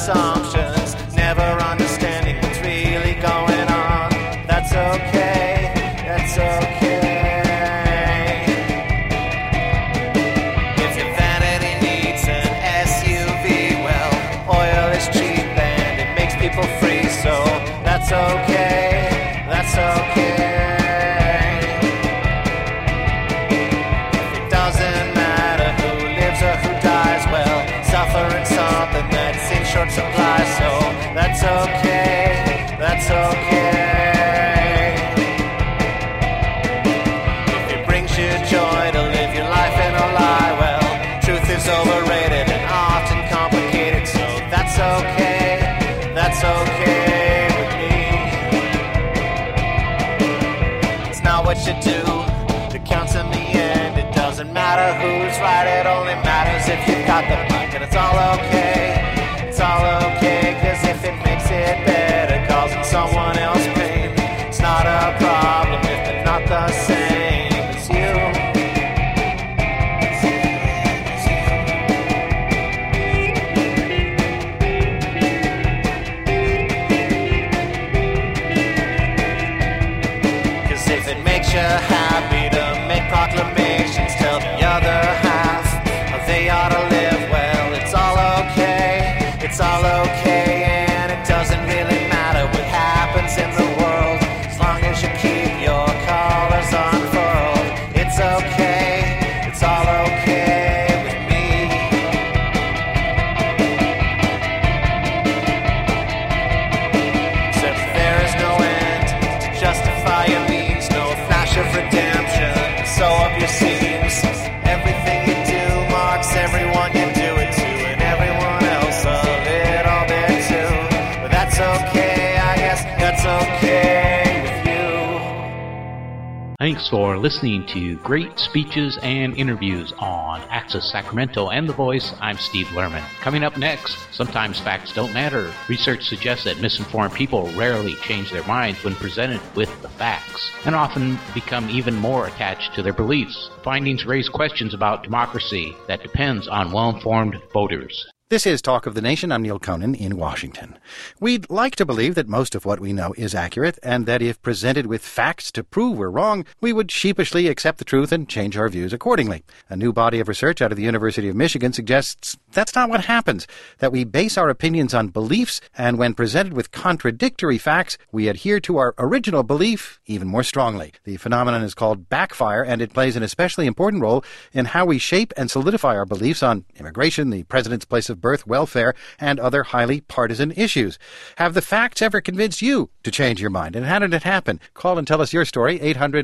assumptions, never understanding what's really going on. That's okay, that's okay. If your vanity needs an SUV, well, oil is cheap and it makes people free, so that's okay, that's okay. It doesn't matter who lives or who dies, well, suffering something that's in short supply, so that's okay, that's okay. If it brings you joy to live your life in a lie, well, truth is overrated and often complicated, so that's okay, that's okay with me. It's not what you do that counts in the end. It doesn't matter who's right, it only matters if you've got the mic, and it's all okay, it's all okay, cause if it makes it better, causing someone else pain, it's not a problem if they're not the same as you. Cause if it makes you happy to make proclamations, tell the other half how they ought to live, well, it's all okay, it's all okay, and it doesn't really matter what happens in the world, as long as you keep your colors unfurled. It's okay, it's all okay with me. Except there is no end to justify your means, no flash of redemption, sew up your seams. Everything you do marks everyone you do it to, and everyone else a little bit too. But that's okay, I guess that's okay with you. Thanks for listening to Great Speeches and Interviews on Access Sacramento and The Voice. I'm Steve Lerman. Coming up next, sometimes facts don't matter. Research suggests that misinformed people rarely change their minds when presented with the facts, and often become even more attached to their beliefs. Findings raise questions about democracy that depends on well-informed voters. This is Talk of the Nation. I'm Neil Conan in Washington. We'd like to believe that most of what we know is accurate, and that if presented with facts to prove we're wrong, we would sheepishly accept the truth and change our views accordingly. A new body of research out of the University of Michigan suggests that's not what happens, that we base our opinions on beliefs, and when presented with contradictory facts, we adhere to our original belief even more strongly. The phenomenon is called backfire, and it plays an especially important role in how we shape and solidify our beliefs on immigration, the president's place of birth, welfare, and other highly partisan issues. Have the facts ever convinced you to change your mind? And how did it happen? Call and tell us your story,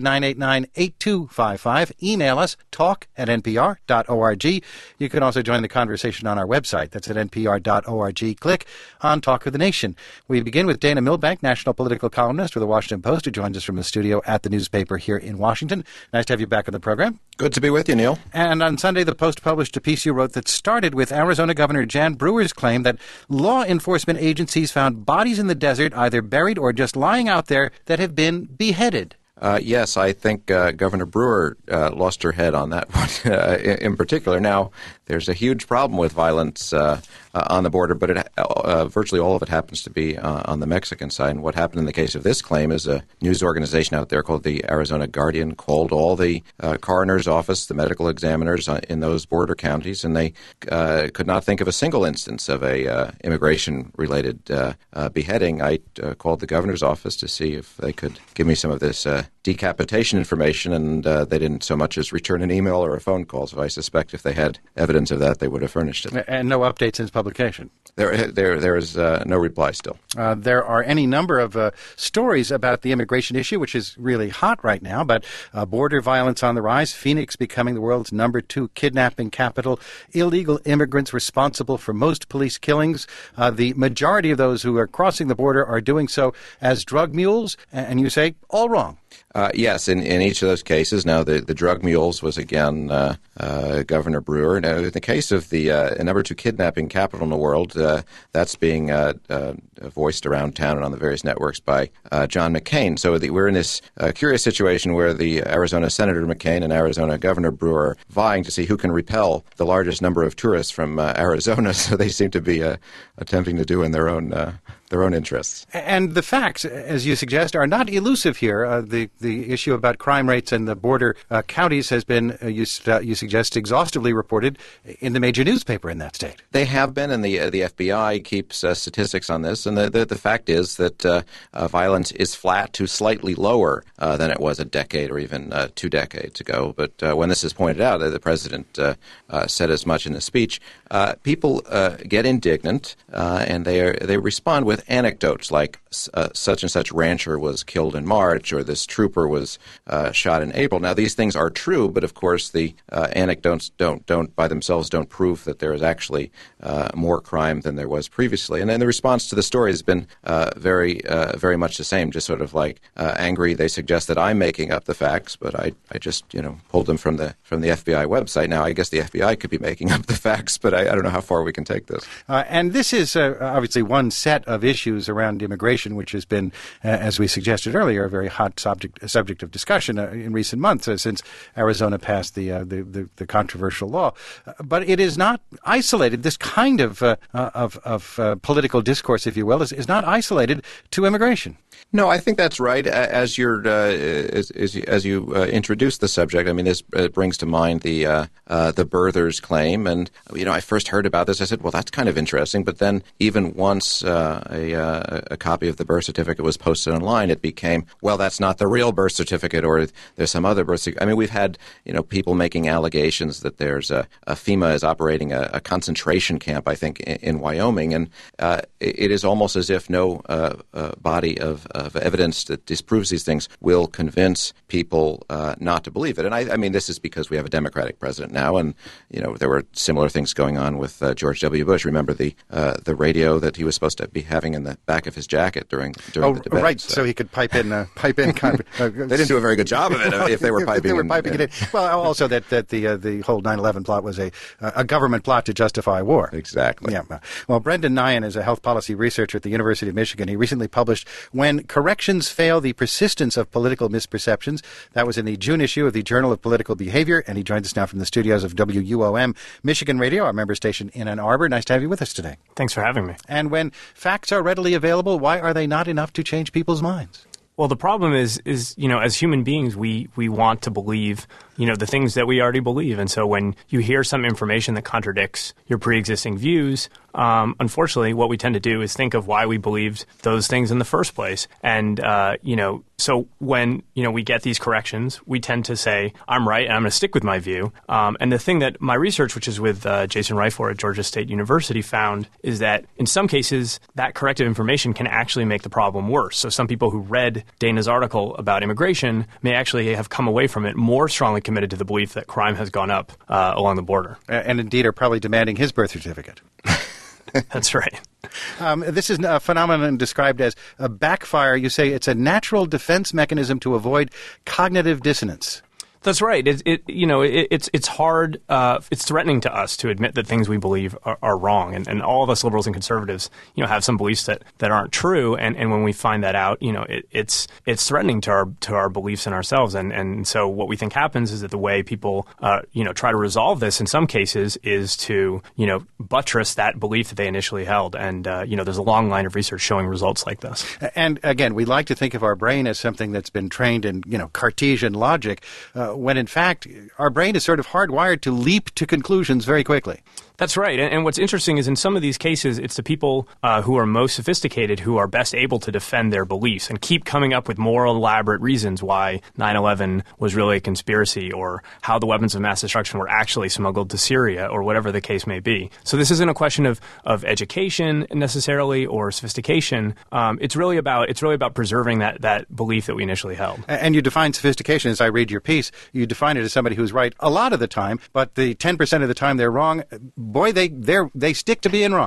800-989-8255. Email us, talk@npr.org. You can also join the conversation on our website. That's at npr.org. Click on Talk of the Nation. We begin with Dana Milbank, national political columnist for the Washington Post, who joins us from the studio at the newspaper here in Washington. Nice to have you back on the program. Good to be with you, Neil. And on Sunday, the Post published a piece you wrote that started with Arizona Governor Jan Brewer's claim that law enforcement agencies found bodies in the desert, either buried or just lying out there, that have been beheaded. Yes, I think Governor Brewer lost her head on that one in particular. Now, there's a huge problem with violence on the border, but virtually all of it happens to be on the Mexican side. And what happened in the case of this claim is a news organization out there called the Arizona Guardian called all the coroner's office, the medical examiners in those border counties, and they could not think of a single instance of a immigration-related beheading. I called the governor's office to see if they could give me some of this decapitation information, and they didn't so much as return an email or a phone call. So I suspect if they had evidence of that, they would have furnished it. And no update since publication. There is no reply still. There are any number of stories about the immigration issue, which is really hot right now, but border violence on the rise, Phoenix becoming the world's #2 kidnapping capital, illegal immigrants responsible for most police killings. The majority of those who are crossing the border are doing so as drug mules, and you say all wrong. Yes, in each of those cases. Now, the drug mules was, again, Governor Brewer. Now, in the case of the number 2 kidnapping capital in the world, that's being voiced around town and on the various networks by John McCain. So we're in this curious situation where the Arizona Senator McCain and Arizona Governor Brewer are vying to see who can repel the largest number of tourists from Arizona. So they seem to be attempting to do in their own interests. And the facts, as you suggest, are not elusive here. The issue about crime rates in the border counties has been, you suggest, exhaustively reported in the major newspaper in that state. They have been, and the FBI keeps statistics on this. And the fact is that violence is flat to slightly lower than it was a decade or even 2 decades ago. But when this is pointed out, the president said as much in his speech, people get indignant and they respond with anecdotes like such and such rancher was killed in March or this trooper was shot in April. Now, these things are true, but of course the anecdotes don't by themselves don't prove that there is actually more crime than there was previously. And then the response to the story has been very much the same, just sort of like angry. They suggest that I'm making up the facts, but I just pulled them from the FBI website. Now, I guess the FBI could be making up the facts, but I don't know how far we can take this. And this is obviously one set of issues around immigration, which has been, as we suggested earlier, a very hot subject of discussion in recent months since Arizona passed the controversial law. But it is not isolated. This kind of political discourse, if you will, is not isolated to immigration. No, I think that's right. As you introduce the subject, I mean, this brings to mind the birthers claim, and I first heard about this. I said, well, that's kind of interesting. But then, even once a copy of the birth certificate was posted online, it became, well, that's not the real birth certificate, or there's some other birth certificate. I mean, we've had people making allegations that there's a FEMA is operating a concentration camp, I think, in Wyoming, and it is almost as if no body of evidence that disproves these things will convince people not to believe it. And I mean, this is because we have a Democratic president now, and there were similar things going on with George W. Bush. Remember the radio that he was supposed to be having in the back of his jacket during the debate. Right, so he could pipe in. They didn't do a very good job of it if they were piping. It in. Well, also that the whole 9/11 plot was a government plot to justify war. Exactly. Yeah. Well, Brendan Nyhan is a health policy researcher at the University of Michigan. He recently published "When Corrections Fail: The Persistence of Political Misperceptions." That was in the June issue of the Journal of Political Behavior, and he joins us now from the studios of WUOM Michigan Radio, our member station in Ann Arbor. Nice to have you with us today. Thanks for having me. And when facts are readily available, why are they not enough to change people's minds? Well, the problem is as human beings, we want to believe, the things that we already believe. And so when you hear some information that contradicts your pre-existing views, unfortunately, what we tend to do is think of why we believed those things in the first place. And, so when, we get these corrections, we tend to say, I'm right, and I'm going to stick with my view. And the thing that my research, which is with Jason Reifler at Georgia State University, found is that in some cases, that corrective information can actually make the problem worse. So some people who read Dana's article about immigration may actually have come away from it more strongly committed to the belief that crime has gone up along the border. And indeed are probably demanding his birth certificate. That's right. This is a phenomenon described as a backfire. You say it's a natural defense mechanism to avoid cognitive dissonance. That's right. It's hard. It's threatening to us to admit that things we believe are wrong, and all of us liberals and conservatives, have some beliefs that aren't true. And when we find that out, it's threatening to our beliefs in ourselves. And so what we think happens is that the way people try to resolve this in some cases is to buttress that belief that they initially held. And there's a long line of research showing results like this. And again, we like to think of our brain as something that's been trained in Cartesian logic. When in fact our brain is sort of hardwired to leap to conclusions very quickly. That's right. And what's interesting is in some of these cases, it's the people who are most sophisticated who are best able to defend their beliefs and keep coming up with more elaborate reasons why 9/11 was really a conspiracy or how the weapons of mass destruction were actually smuggled to Syria or whatever the case may be. So this isn't a question of education necessarily or sophistication. It's really about preserving that belief that we initially held. And you define sophistication, as I read your piece, you define it as somebody who's right a lot of the time, but the 10% of the time they're wrong. Boy, they stick to being wrong.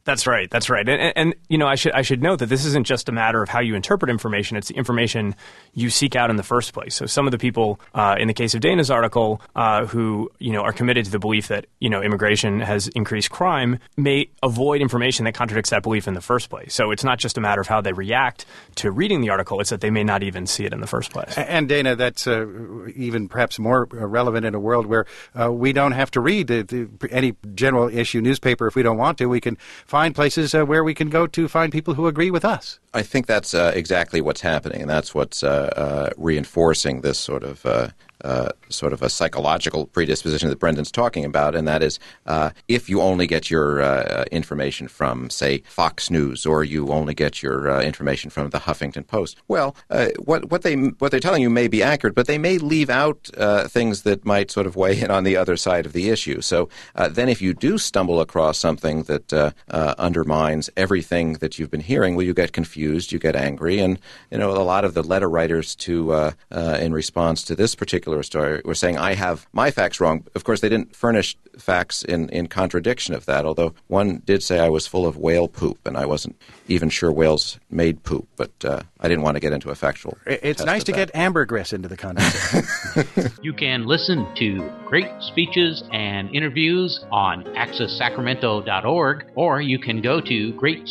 That's right. And I should note that this isn't just a matter of how you interpret information. It's the information you seek out in the first place. So some of the people, in the case of Dana's article, who, are committed to the belief that, immigration has increased crime, may avoid information that contradicts that belief in the first place. So it's not just a matter of how they react to reading the article. It's that they may not even see it in the first place. And Dana, that's even perhaps more relevant in a world where we don't have to read any general issue newspaper if we don't want to. We can find places where we can go to find people who agree with us. I think that's exactly what's happening, and that's what's reinforcing this sort of a psychological predisposition that Brendan's talking about, and that is if you only get your information from, say, Fox News, or you only get your information from the Huffington Post. Well, what they're telling you may be accurate, but they may leave out things that might sort of weigh in on the other side of the issue. So then, if you do stumble across something that undermines everything that you've been hearing, well, you get confused, you get angry, and a lot of the letter writers in response to this particular story were saying, I have my facts wrong. Of course, they didn't furnish facts in contradiction of that, although one did say I was full of whale poop, and I wasn't even sure whales made poop, but I didn't want to get into a factual It's nice to get ambergris into the conversation. You can listen to great speeches and interviews on accesssacramento.org, or you can go to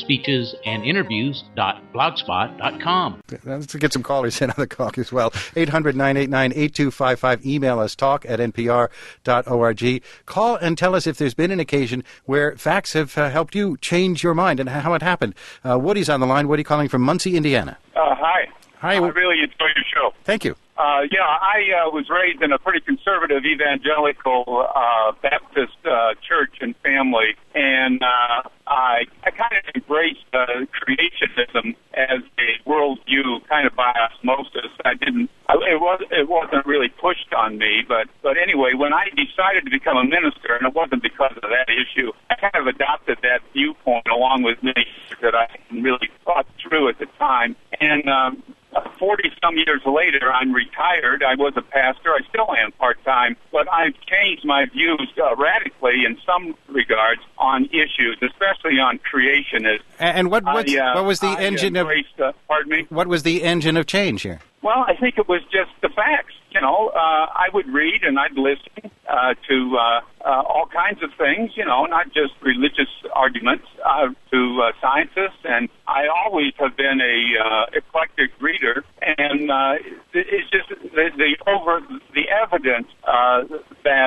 greatSpeechesAndInterviews.blogspot.com. Let's get some callers in on the call as well. 800-989-8255. Email us talk@npr.org. Call and tell us if there's been an occasion where facts have helped you change your mind and how it happened. Woody's on the line. Woody calling from Muncie, Indiana. Hi. Hi. I really enjoy your show. Thank you. I was raised in a pretty conservative evangelical Baptist church and family, and I kind of embraced creationism as a worldview, kind of by osmosis. It wasn't really pushed on me, but anyway, when I decided to become a minister, and it wasn't because of that issue, I kind of adopted that viewpoint along with many that I hadn't really thought through at the time, and 40-some years later, I'm retired. I was a pastor. I still am part-time, but I've changed my views radically in some regards on issues, especially on creationism. And what was the engine of? Pardon me? What was the engine of change here? Well, I think it was just the facts. I would read and I'd listen to all kinds of things, not just religious arguments, to scientists. And I always have been a eclectic reader. And it's just the evidence that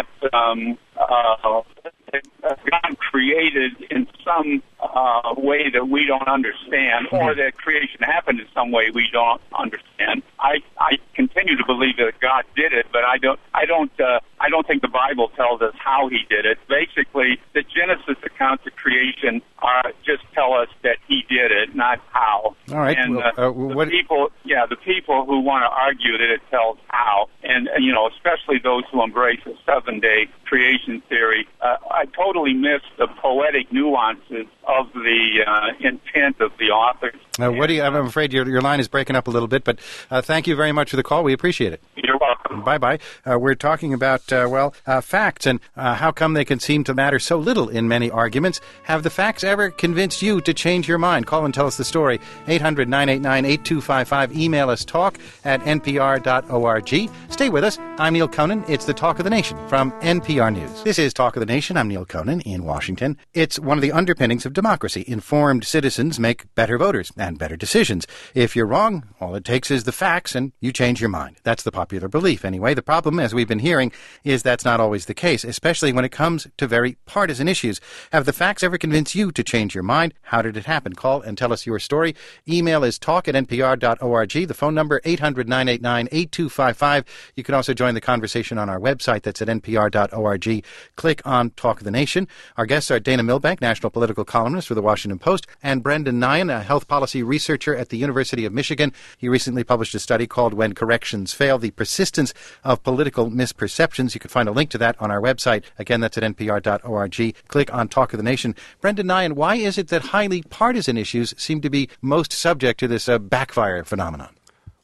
God created in some way that we don't understand, or that creation happened in some way we don't understand. I continue to believe that God did it, but I don't think the Bible tells us how He did it. Basically, the Genesis accounts of creation just tell us that He did it, not how. All right. And the people who want to argue that it tells how, and especially those who embrace a 7-day creation theory, I totally miss the poetic nuances of the intent of the authors. Woody, I'm afraid your line is breaking up a little bit, but thank you very much for the call. We appreciate it. You're welcome. Bye-bye. We're talking about, facts and how come they can seem to matter so little in many arguments. Have the facts ever convinced you to change your mind? Call and tell us the story. 800-989-8255. Email us talk@npr.org. Stay with us. I'm Neil Conan. It's the Talk of the Nation from NPR News. This is Talk of the Nation. I'm Neil Conan in Washington. It's one of the underpinnings of democracy. Informed citizens make better voters and better decisions. If you're wrong, all it takes is the facts and you change your mind. That's the popular belief anyway. The problem, as we've been hearing, is that's not always the case, especially when it comes to very partisan issues. Have the facts ever convinced you to change your mind? How did it happen? Call and tell us your story. Email is talk@npr.org. The phone number 800-989-8255. You can also join the conversation on our website. That's at npr.org. Click on Talk of the Nation. Our guests are Dana Milbank, national political columnist for The Washington Post, and Brendan Nyhan, a health policy researcher at the University of Michigan. He recently published a study called When Corrections Fail, the Persistence of Political Misperceptions. You can find a link to that on our website. Again, that's at npr.org. Click on Talk of the Nation. Brendan Nyhan, why is it that highly partisan issues seem to be most subject to this backfire phenomenon?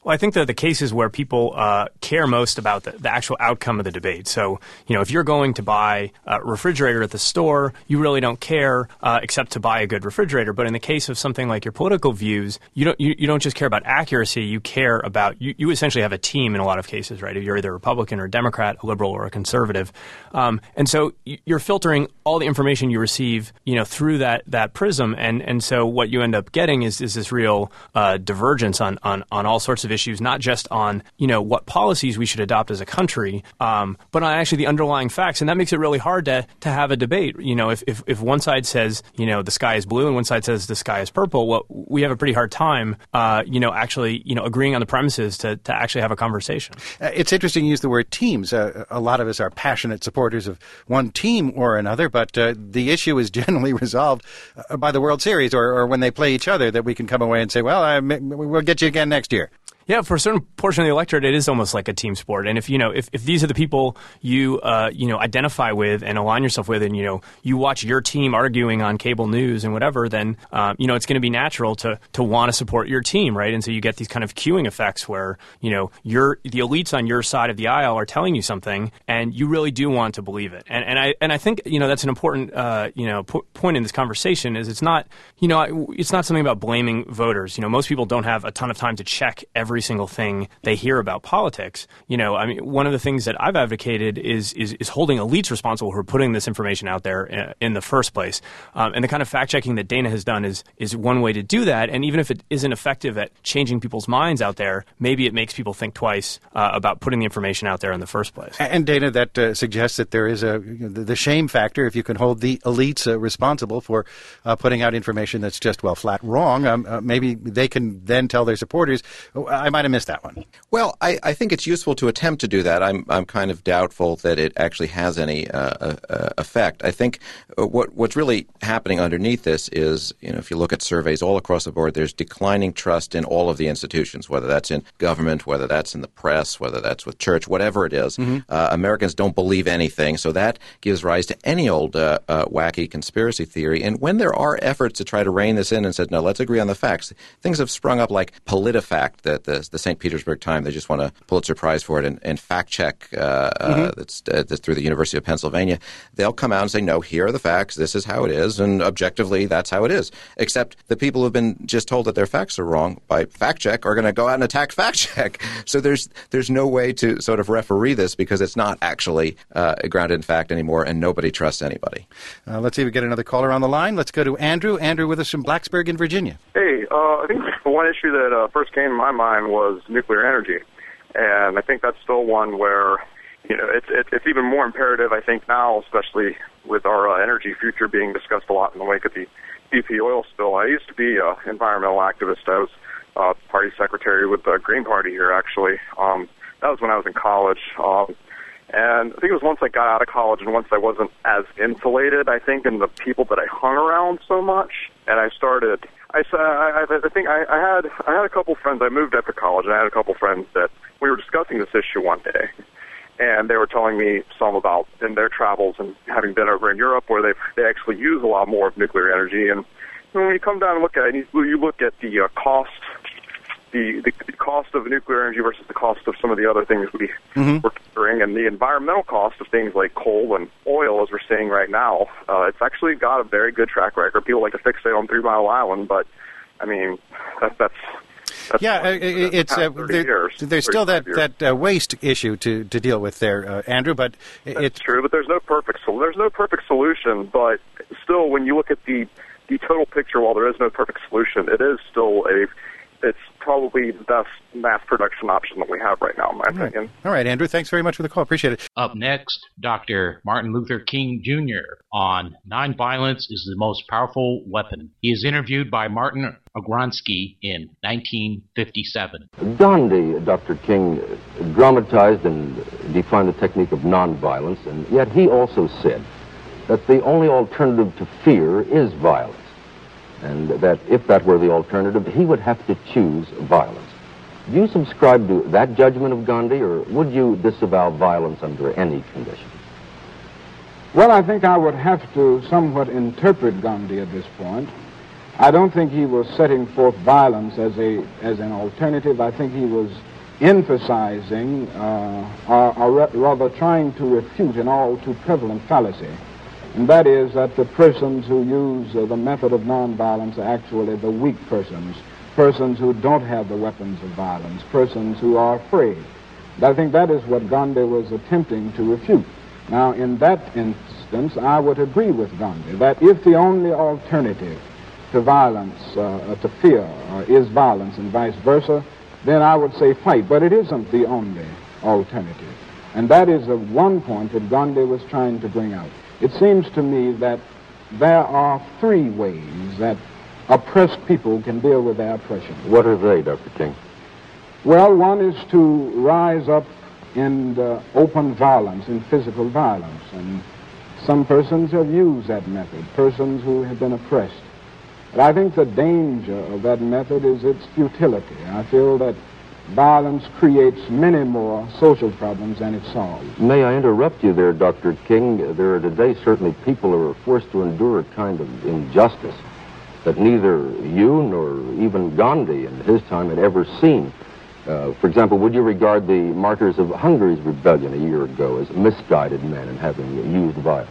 Well, I think that the cases where people care most about the actual outcome of the debate. So, if you're going to buy a refrigerator at the store, you really don't care except to buy a good refrigerator. But in the case of something like your political views, you don't just care about accuracy. You care about you essentially have a team in a lot of cases, right? You're either a Republican or a Democrat, a liberal or a conservative, and so you're filtering all the information you receive, through that prism, and so what you end up getting is this real divergence on all sorts of issues, not just on, what policies we should adopt as a country, but on actually the underlying facts. And that makes it really hard to have a debate. If one side says, the sky is blue and one side says the sky is purple, well, we have a pretty hard time, actually, agreeing on the premises to actually have a conversation. It's interesting you use the word teams. A lot of us are passionate supporters of one team or another, but the issue is generally resolved by the World Series or when they play each other, that we can come away and say, well, we'll get you again next year. Yeah, for a certain portion of the electorate, it is almost like a team sport. And if these are the people you identify with and align yourself with, and you watch your team arguing on cable news and whatever, then it's going to be natural to want to support your team, right? And so you get these kind of queuing effects where the elites on your side of the aisle are telling you something, and you really do want to believe it. And I think that's an important point in this conversation. Is it's not something about blaming voters. Most people don't have a ton of time to check every single thing they hear about politics. One of the things that I've advocated is holding elites responsible for putting this information out there in the first place. And the kind of fact-checking that Dana has done is one way to do that. And even if it isn't effective at changing people's minds out there, maybe it makes people think twice about putting the information out there in the first place. And Dana, that suggests that there is the shame factor if you can hold the elites responsible for putting out information that's just, flat wrong. Maybe they can then tell their supporters, I might have missed that one. Well, I think it's useful to attempt to do that. I'm kind of doubtful that it actually has any effect. I think what's really happening underneath this is, if you look at surveys all across the board, there's declining trust in all of the institutions, whether that's in government, whether that's in the press, whether that's with church, whatever it is. Mm-hmm. Americans don't believe anything, so that gives rise to any old wacky conspiracy theory. And when there are efforts to try to rein this in and said, no, let's agree on the facts, things have sprung up like PolitiFact, that the St. Petersburg Times, they just won a Pulitzer Prize for it, and Fact Check that's through the University of Pennsylvania. They'll come out and say, no, here are the facts, this is how it is, and objectively that's how it is. Except the people who have been just told that their facts are wrong by Fact Check are going to go out and attack Fact Check. So there's no way to sort of referee this because it's not actually grounded in fact anymore, and nobody trusts anybody. Let's see if we get another caller on the line. Let's go to Andrew. Andrew with us from Blacksburg in Virginia. Hey, I think the one issue that first came to my mind was nuclear energy. And I think that's still one where, it's even more imperative, I think, now, especially with our energy future being discussed a lot in the wake of the BP oil spill. I used to be an environmental activist. I was party secretary with the Green Party here, actually. That was when I was in college. And I think it was once I got out of college and once I wasn't as insulated, I think, in the people that I hung around so much. And I started... I think I had a couple friends. I moved after college, and I had a couple friends that we were discussing this issue one day, and they were telling me some about in their travels and having been over in Europe where they actually use a lot more of nuclear energy. And when you come down and look at it, you look at the cost. The cost of nuclear energy versus the cost of some of the other things we're considering, and the environmental cost of things like coal and oil, as we're seeing right now, it's actually got a very good track record. People like to fixate on 3 Mile Island, but I mean, that's there's still that waste issue to deal with there, Andrew. But it's true. But there's no perfect solution. But still, when you look at the total picture, while there is no perfect solution, it is still it's probably the best mass production option that we have right now, in my opinion. All right, Andrew, thanks very much for the call. Appreciate it. Up next, Dr. Martin Luther King Jr. on Nonviolence is the Most Powerful Weapon. He is interviewed by Martin Ogransky in 1957. Gandhi, Dr. King, dramatized and defined the technique of nonviolence, and yet he also said that the only alternative to fear is violence. And that if that were the alternative, he would have to choose violence. Do you subscribe to that judgment of Gandhi, or would you disavow violence under any conditions? Well, I think I would have to somewhat interpret Gandhi at this point. I don't think he was setting forth violence as an alternative. I think he was emphasizing, or rather trying to refute an all too prevalent fallacy, and that is that the persons who use the method of nonviolence are actually the weak persons, persons who don't have the weapons of violence, persons who are afraid. And I think that is what Gandhi was attempting to refute. Now, in that instance, I would agree with Gandhi that if the only alternative to violence, to fear, is violence and vice versa, then I would say fight. But it isn't the only alternative. And that is the one point that Gandhi was trying to bring out. It seems to me that there are three ways that oppressed people can deal with their oppression. What are they, Dr. King? Well, one is to rise up in open violence, in physical violence. And some persons have used that method, persons who have been oppressed. But I think the danger of that method is its futility. I feel that violence creates many more social problems than it solves. May I interrupt you there, Dr. King? There are today certainly people who are forced to endure a kind of injustice that neither you nor even Gandhi in his time had ever seen. For example, would you regard the martyrs of Hungary's rebellion a year ago as misguided men and having used violence?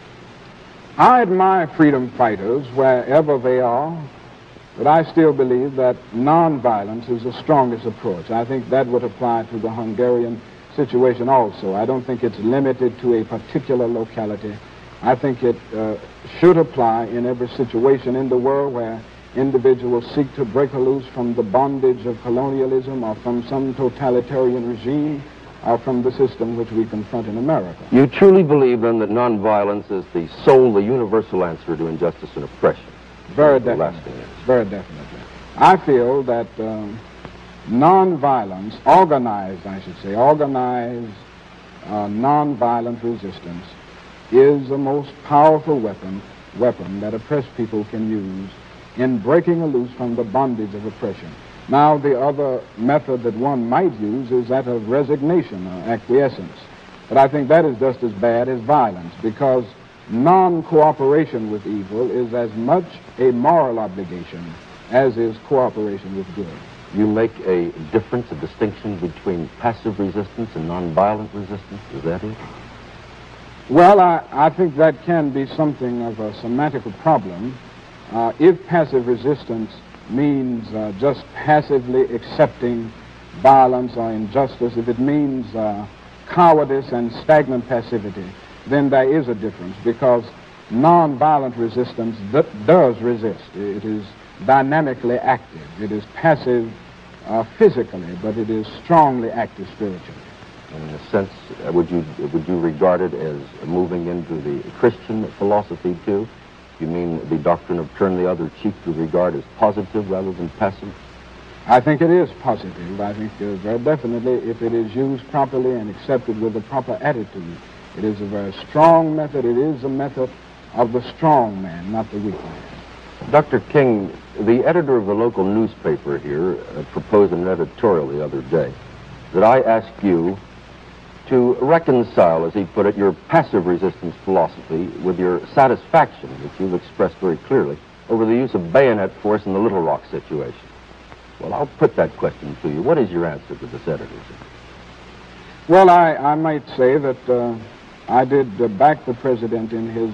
I admire freedom fighters wherever they are, but I still believe that nonviolence is the strongest approach. I think that would apply to the Hungarian situation also. I don't think it's limited to a particular locality. I think it should apply in every situation in the world where individuals seek to break loose from the bondage of colonialism or from some totalitarian regime or from the system which we confront in America. You truly believe, then, that nonviolence is the sole, the universal answer to injustice and oppression? Very definitely. Very definitely. I feel that nonviolence, organized nonviolent resistance is the most powerful weapon that oppressed people can use in breaking loose from the bondage of oppression. Now, the other method that one might use is that of resignation or acquiescence. But I think that is just as bad as violence, because non-cooperation with evil is as much a moral obligation as is cooperation with good. You make a difference, a distinction between passive resistance and nonviolent resistance, is that it? Well, I think that can be something of a semantical problem. If passive resistance means just passively accepting violence or injustice, if it means cowardice and stagnant passivity, then there is a difference, because nonviolent resistance does resist. It is dynamically active. It is passive physically, but it is strongly active spiritually. And in a sense, would you regard it as moving into the Christian philosophy too? You mean the doctrine of turn the other cheek to regard as positive rather than passive? I think it is positive. I think very definitely, if it is used properly and accepted with the proper attitude, it is a very strong method. It is a method of the strong man, not the weak man. Dr. King, the editor of the local newspaper here proposed an editorial the other day that I ask you to reconcile, as he put it, your passive resistance philosophy with your satisfaction, which you've expressed very clearly, over the use of bayonet force in the Little Rock situation. Well, I'll put that question to you. What is your answer to this editor? Well, I might say that I did back the president in his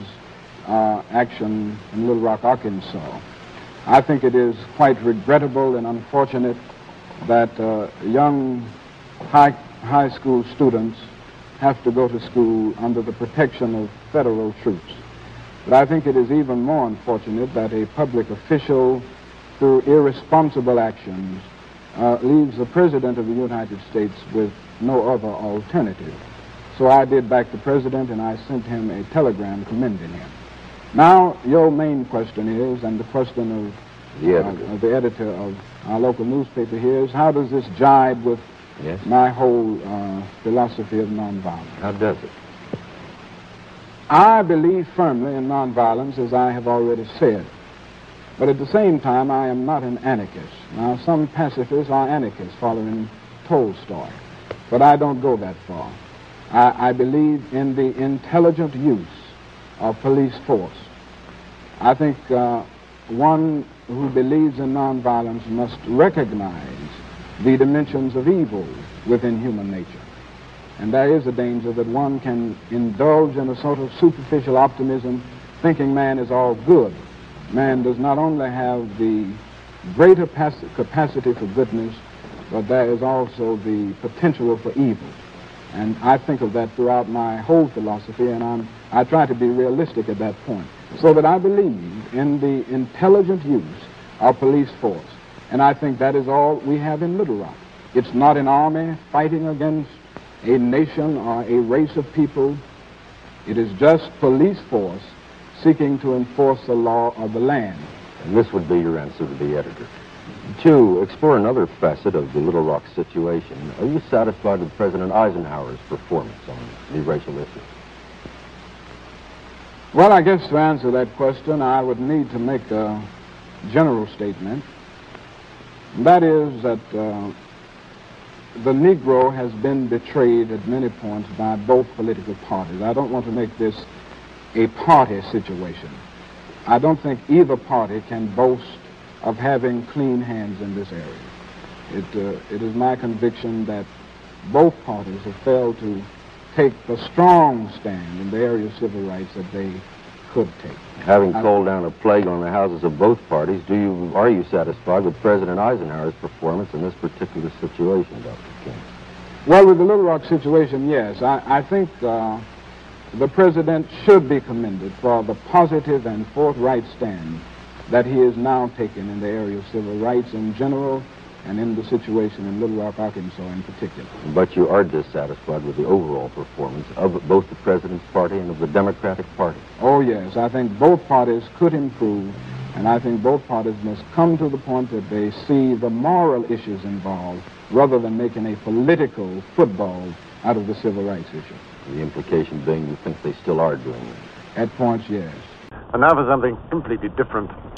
action in Little Rock, Arkansas. I think it is quite regrettable and unfortunate that young high school students have to go to school under the protection of federal troops. But I think it is even more unfortunate that a public official, through irresponsible actions, leaves the President of the United States with no other alternative. So I did back the President, and I sent him a telegram commending him. Now, your main question is, and the question of the editor of our local newspaper here is, how does this jibe with my whole philosophy of nonviolence? How does it? I believe firmly in nonviolence, as I have already said. But at the same time, I am not an anarchist. Now, some pacifists are anarchists following Tolstoy, but I don't go that far. I believe in the intelligent use of police force. I think one who believes in nonviolence must recognize the dimensions of evil within human nature. And there is a danger that one can indulge in a sort of superficial optimism, thinking man is all good. Man does not only have the greater capacity for goodness, but there is also the potential for evil. And I think of that throughout my whole philosophy, and I try to be realistic at that point. So that I believe in the intelligent use of police force. And I think that is all we have in Little Rock. It's not an army fighting against a nation or a race of people. It is just police force seeking to enforce the law of the land. And this would be your answer to the editor. To explore another facet of the Little Rock situation, are you satisfied with President Eisenhower's performance on the racial issue? Well, I guess to answer that question, I would need to make a general statement. That is that the Negro has been betrayed at many points by both political parties. I don't want to make this a party situation. I don't think either party can boast of having clean hands in this area. It is my conviction that both parties have failed to take the strong stand in the area of civil rights that they could take. Having called down a plague on the houses of both parties, are you satisfied with President Eisenhower's performance in this particular situation, Dr. King? Well, with the Little Rock situation, yes. I think the president should be commended for the positive and forthright stand that he is now taking in the area of civil rights in general and in the situation in Little Rock, Arkansas in particular. But you are dissatisfied with the overall performance of both the President's party and of the Democratic Party? Oh, yes. I think both parties could improve, and I think both parties must come to the point that they see the moral issues involved rather than making a political football out of the civil rights issue. The implication being you think they still are doing that? At points, yes. And now for something completely different.